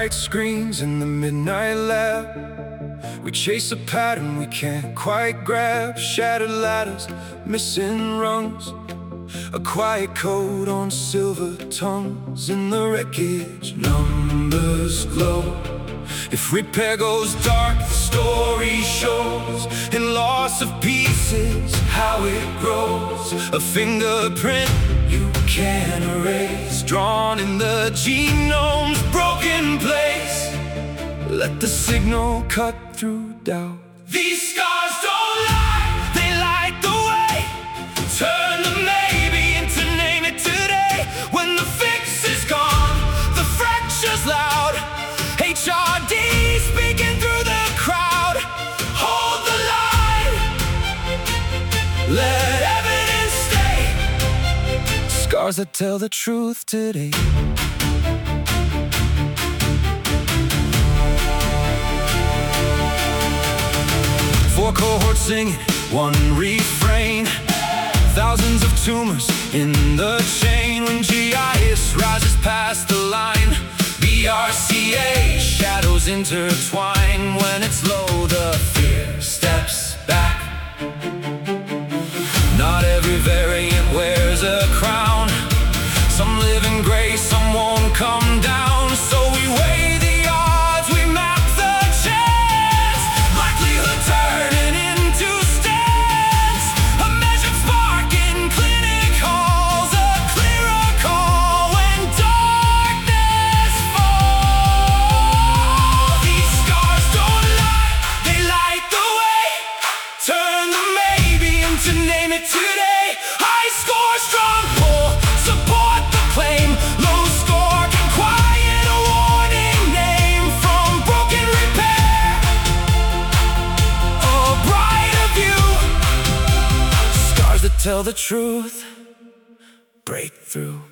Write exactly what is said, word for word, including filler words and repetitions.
bright screens in the midnight lab. We chase a pattern we can't quite grab. Shattered ladders, missing rungs, a quiet code on silver tongues. In the wreckage, numbers glow. If repair goes dark, the story shows. In loss of pieces, how it grows. A fingerprint you can't erase, drawn in the genome's broken place. Let the signal cut through doubt. These scars don't lie, they light the way. Turn the maybe into name it today. When the fix is gone, the fracture's loud. H R D speaking through the crowd. Hold the line, let evidence stay. Scars that tell the truth today. Four cohorts singing, one refrain. Thousands of tumors in the chain. When G I S rises past the line, B R C A shadows intertwine. When it's low, the fear steps back. Not every variant wears a crown. Some live in grace, some won't come down. So we weigh the odds, we map the chance. Likelihood turning into stance. A measured spark in clinic halls, a clearer call when darkness falls. These scars don't lie, they light the way. Turn the maybe into name it today. High score, strong pull, support the claim. Low score can quiet a warning name. From broken repair, a brighter view. Scars that tell the truth, break through.